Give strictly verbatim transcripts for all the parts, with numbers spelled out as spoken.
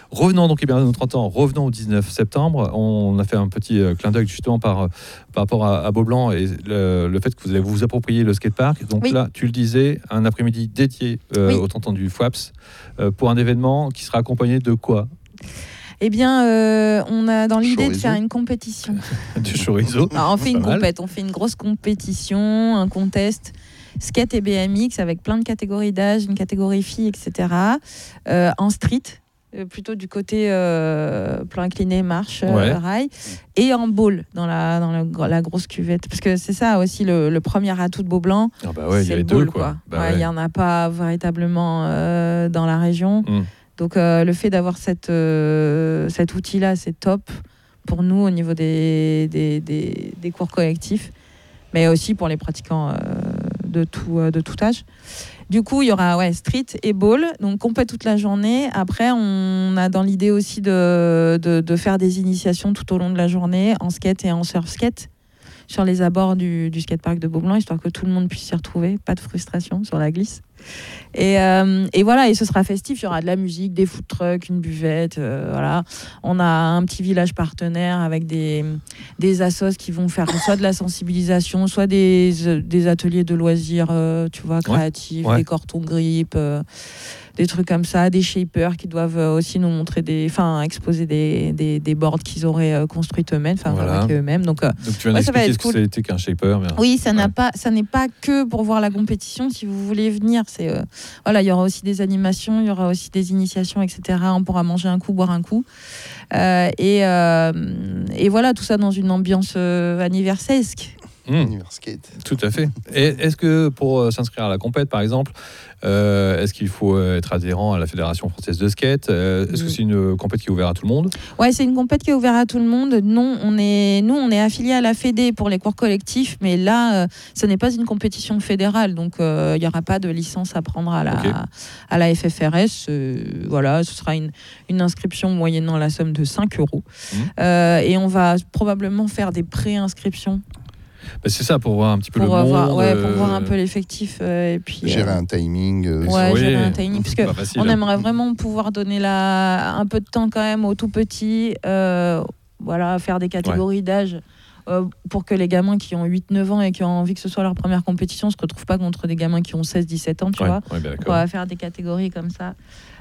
Revenons donc, eh bien, nos trente ans, revenons au dix-neuf septembre. On a fait un petit euh, clin d'œil justement par, par rapport à, à Beaublanc et le, le fait que vous allez vous approprier le skatepark. Donc oui. là, tu le disais, un après-midi dédié euh, oui. au trente ans du FWAPS euh, pour un événement qui sera accompagné de quoi ? Eh bien, euh, on a dans l'idée Chorizo. de faire une compétition. Du chorizo. Alors, on fait une Pas mal. compète, on fait une grosse compétition, un contest skate et B M X avec plein de catégories d'âge, une catégorie filles, et cetera. Euh, en street, euh, plutôt du côté euh, plan incliné, marche, euh, Ouais. rail, et en ball dans la dans la, la grosse cuvette. Parce que c'est ça aussi le, le premier atout de Beaublanc. Ah bah ouais, il y c'est avait le deux ball, quoi. Bah Ouais, il ouais. y en a pas véritablement euh, dans la région. Mm. Donc euh, le fait d'avoir cette, euh, cet outil-là, c'est top pour nous au niveau des, des, des, des cours collectifs, mais aussi pour les pratiquants euh, de, tout, euh, de tout âge. Du coup, il y aura ouais, street et ball, donc compète toute la journée. Après, on a dans l'idée aussi de, de, de faire des initiations tout au long de la journée en skate et en surf skate sur les abords du, du skatepark de Beaublanc, histoire que tout le monde puisse s'y retrouver, pas de frustration sur la glisse. Et, euh, et voilà, et ce sera festif, il y aura de la musique, des food trucks, une buvette, euh, voilà. On a un petit village partenaire avec des, des assos qui vont faire soit de la sensibilisation, soit des, des ateliers de loisirs, euh, tu vois, créatifs, ouais. des cortons grip, euh, des trucs comme ça, des shapers qui doivent aussi nous montrer des, enfin, exposer des, des, des boards qu'ils auraient euh, construites eux-mêmes, enfin, Voilà. fabriquées eux-mêmes. Donc, euh, Donc tu viens ouais, ça va d'expliquer être ce que cool. c'était qu'un shaper. Mais... oui, ça n'a Ouais. pas, ça n'est pas que pour voir la compétition. Si vous voulez venir, c'est euh, voilà, il y aura aussi des animations, il y aura aussi des initiations, et cetera. On pourra manger un coup, boire un coup, euh, et euh, et voilà, tout ça dans une ambiance euh, anniversaisque. Mmh. Univers skate. Tout à fait. Et est-ce que pour euh, s'inscrire à la compète, par exemple, euh, est-ce qu'il faut euh, être adhérent à la Fédération française de skate euh, Est-ce que c'est une compète qui est ouverte à tout le monde ? Ouais, c'est une compète qui est ouverte à tout le monde. Non, on est, nous, on est affilié à la Fédé pour les cours collectifs, mais là, euh, ce n'est pas une compétition fédérale, donc euh, il n'y aura pas de licence à prendre à la, Ok. à la F F R S. Euh, voilà, ce sera une, une inscription moyennant la somme de cinq euros. Mmh. Euh, et on va probablement faire des pré-inscriptions Bah, c'est ça, pour voir un petit peu pour, le monde. avoir, ouais, pour euh, voir un peu l'effectif. Euh, et puis, Gérer euh, un timing. euh, ouais, Oui. gérer un timing, parce que Pas facile. on aimerait vraiment pouvoir donner la, un peu de temps quand même aux tout petits, euh, voilà, faire des catégories d'âge euh, pour que les gamins qui ont huit neuf ans et qui ont envie que ce soit leur première compétition ne se retrouvent pas contre des gamins qui ont seize dix-sept ans, tu Ouais, vois. ouais, bien Donc, d'accord. on va faire des catégories comme ça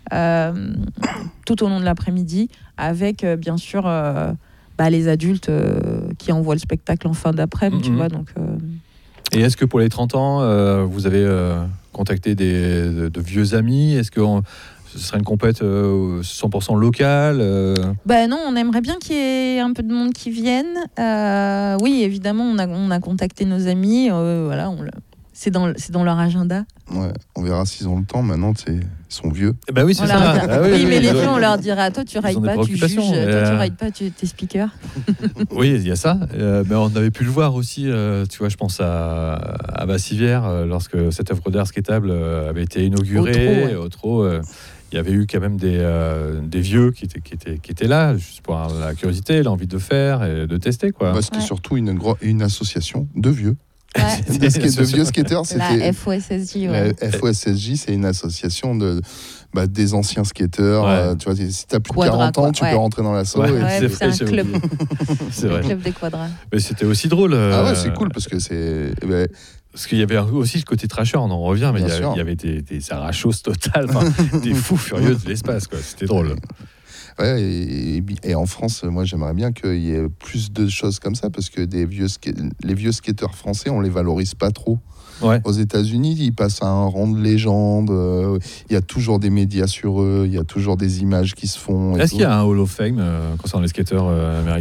euh, tout au long de l'après-midi avec euh, bien sûr euh, bah, les adultes euh, qui envoient le spectacle en fin d'après-midi, tu Mhm. vois. Donc, euh, Et est-ce que pour les trente ans, euh, vous avez euh, contacté des, de, de vieux amis ? Est-ce que on- ce serait une compète euh, cent pour cent locale euh... Ben non, on aimerait bien qu'il y ait un peu de monde qui vienne. Euh, oui, évidemment, on a, on a contacté nos amis. Euh, voilà, on le- c'est dans, c'est dans leur agenda. Ouais, on verra s'ils ont le temps. Maintenant, c'est- ils sont vieux. Eh ben oui, c'est On ça. leur dira- Ah oui, mais ils les ont- vieux, on leur dira, toi tu ils ont rides des pas, tu juges, préoccupations, toi mais, tu euh, rides pas, tu es speaker. Oui, il y a ça. Euh, mais on avait pu le voir aussi, euh, tu vois, je pense à, à Bassivière, euh, lorsque cette œuvre d'art skateable euh, avait été inaugurée. Au Trot, ouais. Au Trot, euh, il y avait eu quand même des, euh, des vieux qui étaient, qui, étaient, qui étaient là, juste pour avoir la curiosité, l'envie de faire et de tester, quoi. Bah, c'était Ouais. surtout une, gro- une association de vieux. Ouais. De, skate- de vieux skateurs. La C'était F O S S J, ouais. la F O S S J, c'est une association de, bah, des anciens skateurs. Ouais. euh, tu vois, si tu as plus Quadra, de quarante ans, quoi. tu Ouais. peux rentrer dans l'asso. Ouais. et- Ouais, c'est c'est un vrai, c'est club, C'est le vrai. club des quadras. Mais c'était aussi drôle. euh, Ah ouais, c'est cool parce que c'est. eh ben, Parce qu'il y avait aussi le côté trasher, on en revient, mais il Bien y, avait, sûr. il y avait des, des arrachos totales, enfin, des fous furieux de l'espace, quoi. C'était drôle. ouais, et, et- et en France, moi j'aimerais bien qu'il y ait plus de choses comme ça parce que des vieux ska- les vieux skateurs français, on les valorise pas trop. Ouais. Aux États-Unis, ils passent à un rang de légende. euh, Il y a toujours des médias sur eux, il y a toujours des images qui se font. et Est-ce tout. qu'il y a un Hall of Fame euh, concernant les skateurs euh, américains ?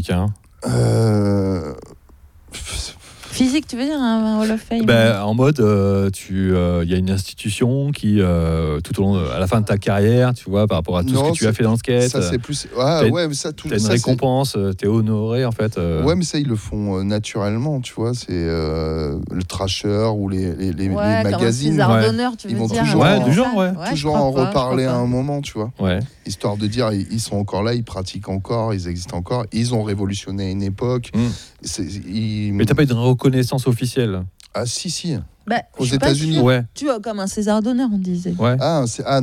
Euh, Physique, tu veux dire, un, un Hall of Fame? Ben, en mode, euh, tu, euh, il y a une institution qui, euh, tout au long, de, à la fin de ta carrière, tu vois, par rapport à tout Non, ce que tu as c'est- fait dans le skate, Ça, c'est plus. t'as Ah, une- ouais, mais ça, tout tu as une ça, c'est- récompense, tu es honoré, en fait. euh. Ouais, mais ça, ils le font euh, naturellement, tu vois. C'est euh, le Trasher ou les, les, les- Ouais, les comme un magazines. César ouais. d'honneur, tu veux Ils vont dire. toujours un Ouais, truc du comme genre, ça. ouais. Ouais, toujours je en crois pas, je reparler crois à un pas. moment, tu vois. Ouais. Histoire de dire, ils ils sont encore là, ils pratiquent encore, ils existent encore. Ils ont révolutionné une époque. Mm. C'est- ils- Mais t'as pas eu de reconnaissance officielle ? Ah, si, si. Bah, Aux je suis pas États-Unis. sûre. Ouais. Tu vois, comme un César d'honneur, on disait. Ouais. Ah, c'est- ah non.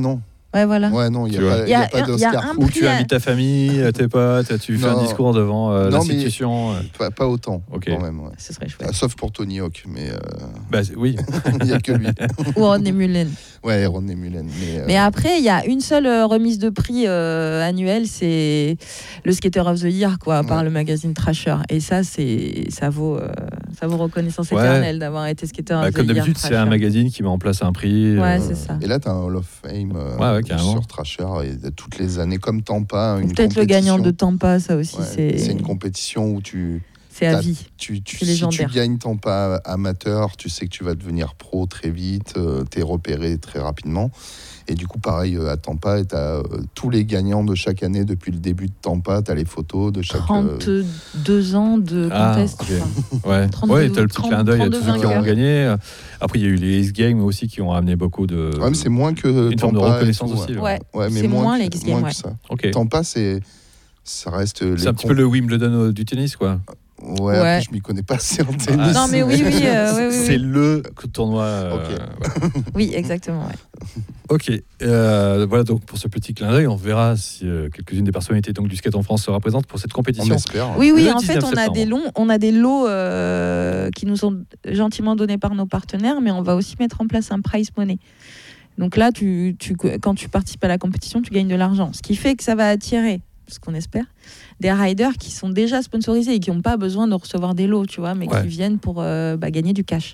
Ouais, voilà. Ouais, non, il Tu n'y a, vois. pas- Il y a y a pas un- il y a d'Oscar. un Où prix tu à- invites ta famille, tes potes, tu fais Non. un discours devant euh, Non, mais- l'institution. euh. Pas, pas autant, Ok. quand même. Ouais. Ce serait chouette. Ah, sauf pour Tony Hawk, mais euh, Bah, c'est- oui. il n'y a que lui. Ou Rodney Mullen. Ouais, Rodney Mullen. Mais, euh, Mais après, il y a une seule euh, remise de prix euh, annuelle, c'est le Skater of the Year, quoi, par Ouais. le magazine Thrasher. Et ça, c'est ça vaut euh, ça vaut reconnaissance Ouais. éternelle d'avoir été Skater Bah, of the comme Year. d'habitude, c'est Thrasher. un magazine qui met en place un prix. Ouais, euh, c'est ça. Et là, tu as un Hall of Fame euh, Ouais, ouais, carrément. sur Thrasher et de toutes les années, comme Tampa. Ou Une peut-être le gagnant de compétition. Tampa, ça aussi, Ouais, c'est c'est une compétition où tu, c'est à t'as- vie. tu, tu C'est si tu légendaire. gagnes Tampa amateur, tu sais que tu vas devenir pro très vite, tu es repéré très rapidement. Et du coup, pareil euh, à Tampa, tu as tous les gagnants de chaque année depuis le début de Tampa, tu as les photos de chaque. euh, trente-deux ans de Ah, contest. ok. je crois. Ouais, trente-deux, ouais, t'as le petit trente, clin d'œil à tous trente-deux ceux qui ont vainqueurs. gagné. Après, il y a eu les X Games aussi qui ont ramené beaucoup de. Ouais, mais c'est moins que une forme de Tampa et reconnaissance tout, aussi. ouais. là. Ouais. Ouais, mais C'est moins que- les X Games, moins ouais. que ça. Ok. Tampa, c'est ça reste les C'est un petit comp- peu le Wimbledon euh, du tennis, quoi. Ouais, Ouais. après, je m'y connais pas assez en tennis. Ah, Non, mais oui, oui, euh, oui, oui, C'est oui. le tournoi. euh, Ok. ouais. Oui, exactement. Ouais. Ok, euh, voilà donc pour ce petit clin d'œil, on verra si euh, quelques-unes des personnalités donc, du skate en France se représentent pour cette On compétition. espère. Oui, oui, Le en fait, dix-neuf on a septembre. des longs, on a des lots euh, qui nous sont gentiment donnés par nos partenaires, mais on va aussi mettre en place un prize money. Donc là, tu, tu, quand tu participes à la compétition, tu gagnes de l'argent, ce qui fait que ça va attirer, ce qu'on espère, des riders qui sont déjà sponsorisés et qui n'ont pas besoin de recevoir des lots, tu vois, mais Ouais. qui viennent pour euh, bah, gagner du cash.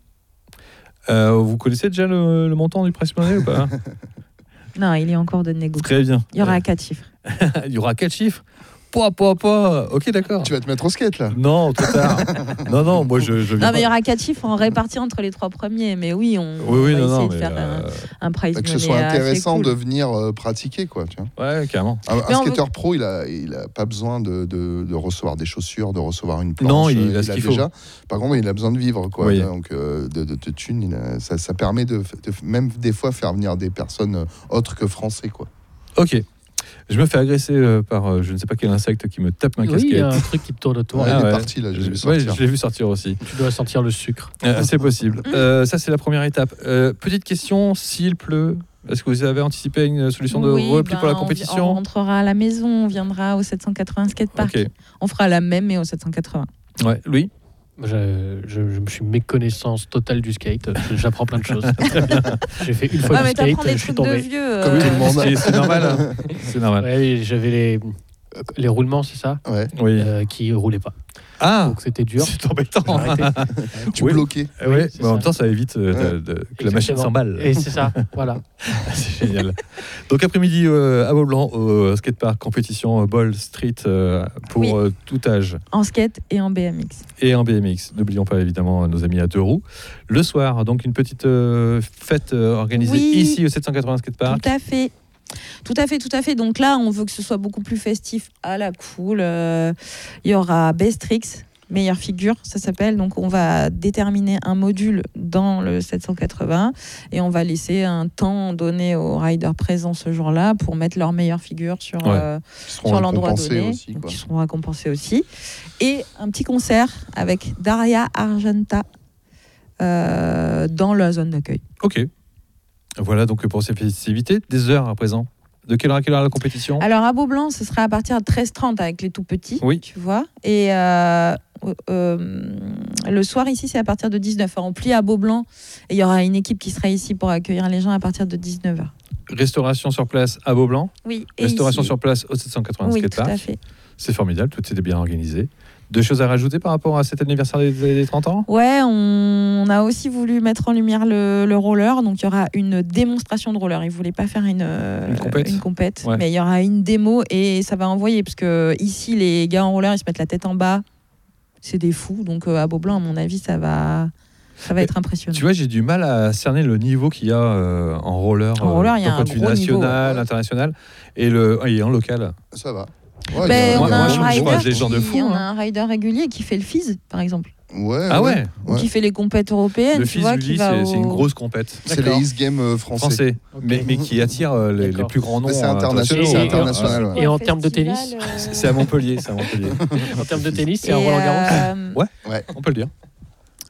Euh, vous connaissez déjà le, le montant du prize money ou pas? Non, il est encore de négo. Très bien. Il y aura quatre chiffres. Il y aura quatre chiffres. Pas, pas, pas. Ok, d'accord. Tu vas te mettre au skate là. Non, trop tard. non, non, moi je. je viens Non, mais il y pas- aura quatre chiffres en répartis entre les trois premiers. Mais oui, on, Oui, oui, on va non, essayer non, de mais. faire euh, un, un prize Bah, que ce money soit assez intéressant cool. de venir euh, pratiquer quoi. Tu vois. Ouais, carrément. Un, un Mais on skater pro, il a, il a pas besoin de, de, de recevoir des chaussures, de recevoir une planche. Non, il euh, a ce qu'il faut. déjà. Par contre, il a besoin de vivre quoi. Oui. Donc euh, de, de, de thunes, il a- ça, ça permet de, de même des fois faire venir des personnes euh, autres que français quoi. Ok. Je me fais agresser euh, par euh, je ne sais pas quel insecte qui me tape ma Oui, il casquette. y a un truc qui te tourne autour. Ouais, Ah il ouais. est parti là, je l'ai vu Ouais, sortir. je l'ai vu sortir aussi. Tu dois sentir le sucre. Euh, c'est possible. Euh, ça, c'est la première étape. Euh, petite question, s'il pleut, est-ce que vous avez anticipé une solution de Oui, repli ben, pour la on vi- compétition? On rentrera à la maison, on viendra au sept cent quatre-vingts skatepark. Ok. On fera la même, mais au sept cent quatre-vingts. Ouais, Louis? Je, je, je me suis méconnaissance totale du skate. J'apprends plein de choses. Très bien. J'ai fait une fois Ouais, du mais skate, t'apprends des je suis trucs de tombé. vieux. Comme euh, tout le monde. C'est c'est normal. hein. C'est normal. Ouais, oui, j'avais les, les roulements, c'est ça, Ouais. Oui. euh, qui roulaient pas. Ah, Donc c'était dur. c'est embêtant. J'ai arrêté. Tu Oui. bloquais. Eh ouais, c'est mais en ça. même temps, ça évite euh, de- de- que la machine Exactement. s'emballe. Et c'est ça, voilà. C'est génial. Donc après-midi euh, à Beaublanc, au skatepark compétition euh, Ball Street euh, pour Oui. euh, tout âge En skate et en B M X. et en B M X. N'oublions pas évidemment nos amis à deux roues. Le soir, donc une petite euh, fête euh, organisée Oui. ici au sept cent quatre-vingts skatepark. Tout à fait. Tout à fait, tout à fait. Donc là, on veut que ce soit beaucoup plus festif à la cool. Euh, Il y aura Best Tricks, meilleure figure, ça s'appelle. Donc on va déterminer un module dans le sept cent quatre-vingts et on va laisser un temps donné aux riders présents ce jour-là pour mettre leur meilleure figure sur, Ouais. euh, Ils seront sur l'endroit récompensés donné. aussi, Donc quoi. ils seront récompensés aussi. Et un petit concert avec Daria Argenta euh, dans la zone d'accueil. Ok. Voilà donc pour ces festivités. Des heures à présent. De quelle heure à quelle heure la compétition? Alors à Beaublanc, ce sera à partir de treize heures trente avec les tout petits, Oui. tu vois. Et euh, euh, le soir ici, c'est à partir de dix-neuf heures. On plie à Beaublanc et il y aura une équipe qui sera ici pour accueillir les gens à partir de dix-neuf heures. Restauration sur place à Beaublanc. Oui. Et Restauration ici. sur place au sept cent quatre-vingts Oui, tout à skatepark. fait. C'est formidable, tout était bien organisé. Deux choses à rajouter par rapport à cet anniversaire des, des trente ans? Ouais, on, on a aussi voulu mettre en lumière le, le roller. Donc il y aura une démonstration de roller. Ils ne voulaient pas faire une, Une compète. une compète, Ouais. mais il y aura une démo et ça va envoyer. Parce que ici, les gars en roller, ils se mettent la tête en bas. C'est des fous. Donc euh, à Beaublanc, à mon avis, ça va, ça va Mais être impressionnant. Tu vois, j'ai du mal à cerner le niveau qu'il y a euh, en roller, En roller, il y a d'un point un de vue gros niveau, national, ouais. international, et, le, et en local. Ça va. Ouais, Ben, il y a- on moi- a moi, un je- je rider croise des gens de qui- fou, on a hein. un rider régulier qui fait le F I S, par exemple, Ouais, Ah ouais, ou qui fait les compètes européennes. Le tu fils, vois, lui, qui va c'est au- c'est une grosse compète. C'est les D'accord. X Games euh, français. Français, Ok. mais, mais qui attire euh, les, les D'accord. plus grands noms. Mais c'est euh, international, c'est c'est Et- international. ouais. Et en termes de Festival, tennis euh, C'est c'est à Montpellier, c'est à Montpellier. En termes de tennis, c'est et, un Roland Garros. euh, Ouais. Ouais. On peut le dire.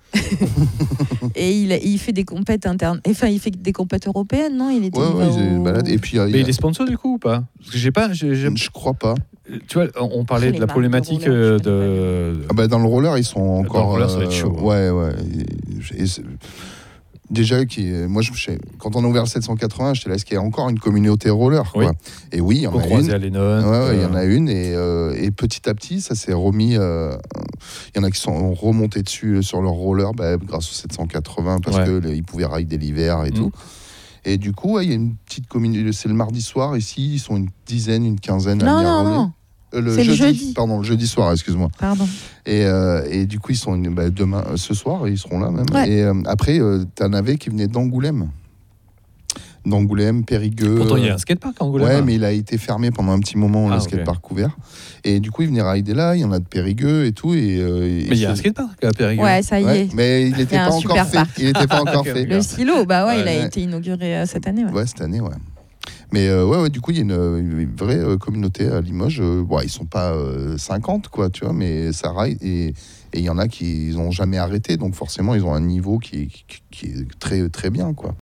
Et il, il fait des compètes internes. Enfin, il fait des compètes européennes, non? Il était Ouais, il ouais, va il est au- balade. Et puis, euh, il Mais y a- il est sponsor du coup ou pas? Parce que j'ai pas. j'ai- j'ai- je crois pas. Tu vois, on parlait Les de la marques de problématique roller, euh, je connais de. Ah bah, dans le roller, ils sont encore. le roller, ça va être chaud, hein. Ouais, ouais. Et- et c'est- déjà, qui, moi, je, je- quand on a ouvert le sept cent quatre-vingts, j'étais là, est-ce qu'il y a encore une communauté roller, quoi. Oui. Et oui, il y en Au a croisé une. à Lennon. Ouais, ouais, il y en euh, a une et, euh, et petit à petit ça s'est remis. euh, Il y en a qui sont remontés dessus euh, sur leur roller bah, grâce au sept cent quatre-vingts parce Ouais. qu'ils pouvaient rider l'hiver et Mm. tout. Et du coup, ouais, il y a une petite communauté. C'est le mardi soir ici, ils sont une dizaine, une quinzaine à Non, venir non, rouler. non. Euh, le C'est le jeudi, jeudi. pardon, le jeudi soir, excuse-moi. Pardon. Et, euh, et du coup, ils sont une- bah, demain, euh, ce soir, ils seront là même. Ouais. Et euh, après, euh, t'en avais qui venaient d'Angoulême. D'Angoulême, Périgueux. Pourtant, il y a euh, un skatepark à Angoulême. Ouais, mais il a été fermé pendant un petit moment, Ah, le ok. skatepark ouvert. Et du coup, il venait rider là, il y en a de Périgueux et tout. Et, euh, et Mais il y a un c'est- skatepark à Périgueux. Ouais, ça y Ouais, est. mais il n'était y a pas un encore super fait. parc. Il n'était pas encore Ok, fait. ok. Le silo, bah ouais, Ouais, il a ouais. été inauguré euh, cette année. Ouais. Ouais, cette année, ouais. Mais euh, ouais, ouais, du coup, il y a une, une vraie euh, communauté à Limoges. Euh, bon, ils sont pas euh, cinquante, quoi, tu vois, mais ça ride. Et et il y en a qui n'ont jamais arrêté. Donc forcément, ils ont un niveau qui, qui, qui est très, très bien, quoi.